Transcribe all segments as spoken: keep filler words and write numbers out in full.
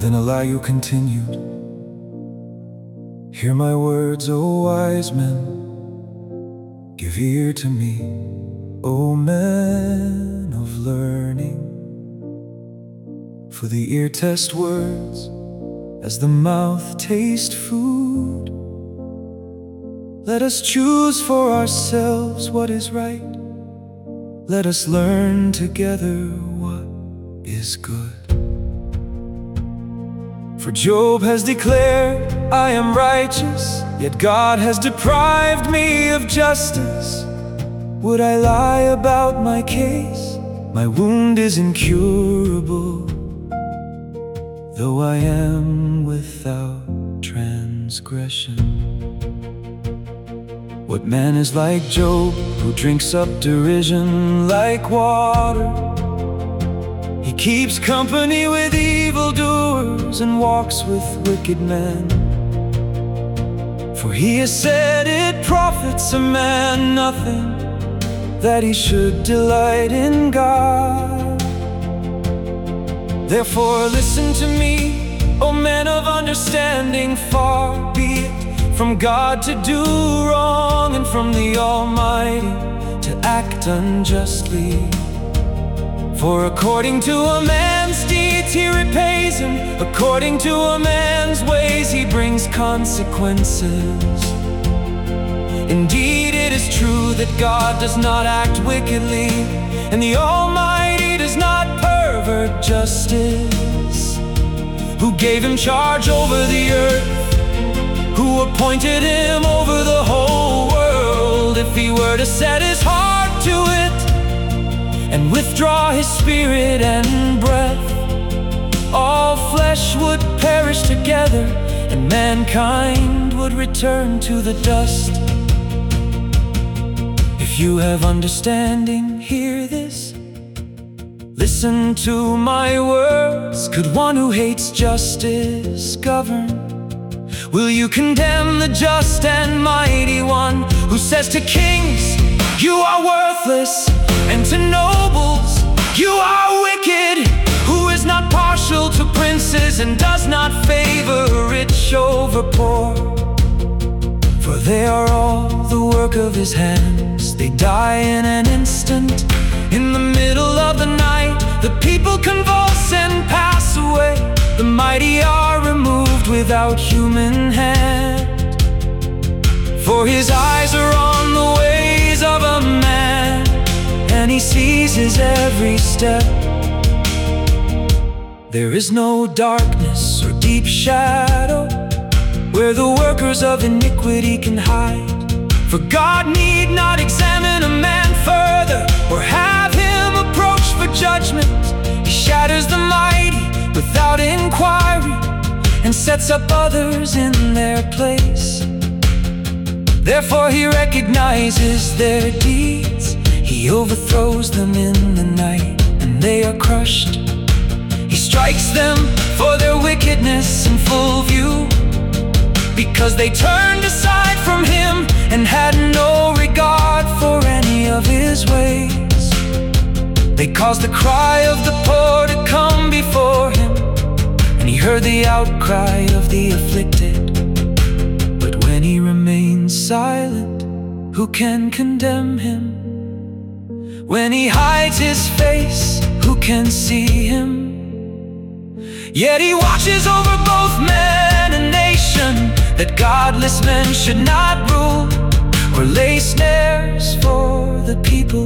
Then Elihu continued, "Hear my words, O wise men. Give ear to me, O men of learning. For the ear tests words as the mouth tastes food. Let us choose for ourselves what is right. Let us learn together what is good. For Job has declared, I am righteous, yet God has deprived me of justice. Would I lie about my case? My wound is incurable, though I am without transgression. What man is like Job, who drinks up derision like water? He keeps company with evildoers and walks with wicked men. For he has said it profits a man nothing, that he should delight in God. Therefore listen to me, O men of understanding. Far be it from God to do wrong, and from the Almighty to act unjustly. For according to a man's deeds he repays him, according to a man's ways he brings consequences. Indeed, it is true that God does not act wickedly, and the Almighty does not pervert justice. Who gave him charge over the earth? Who appointed him over the whole world? If he were to set his heart to it, and withdraw his spirit and breath, all flesh would perish together, and mankind would return to the dust. If you have understanding, hear this. Listen to my words. Could one who hates justice govern? Will you condemn the just and mighty one, who says to kings, you are worthless, and to nobles, you are wicked, who is not partial to princes and does not favor rich over poor? For they are all the work of his hands. They die in an instant, in the middle of the night. The people convulse and pass away. The mighty are removed without human hand. For his eyes are on the ways of a man, and he sees his every step. There is no darkness or deep shadow where the workers of iniquity can hide. For God need not examine a man further, or have him approach for judgment. He shatters the mighty without inquiry, and sets up others in their place. Therefore he recognizes their deeds. He overthrows them in the night, and they are crushed. He strikes them for their wickedness in full view, because they turned aside from him and had no regard for any of his ways. They caused the cry of the poor to come before him, and he heard the outcry of the afflicted. But when he remains silent, who can condemn him? When he hides his face, who can see him? Yet he watches over both men and nation, that godless men should not rule, or lay snares for the people.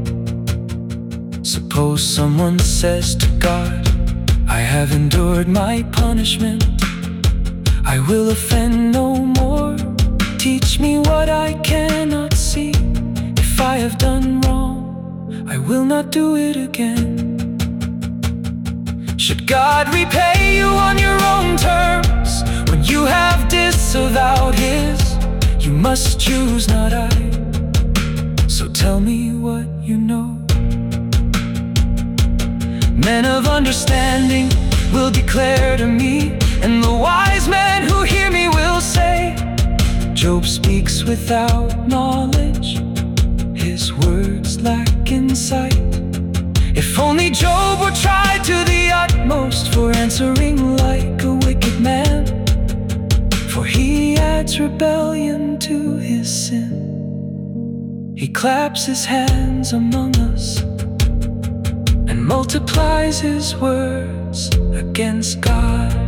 Suppose someone says to God, I have endured my punishment, I will offend no more. Teach me what I cannot see. If I have done wrong, I will not do it again. Should God repay you on your own terms, when you have disavowed his? You must choose, not I. So tell me what you know. Men of understanding will declare to me, and the wise men who hear me will say, Job speaks without knowledge, his words lack insight. If only Job were tried to the utmost for answering like a wicked man, for he adds rebellion to his sin. He claps his hands among us and multiplies his words against God.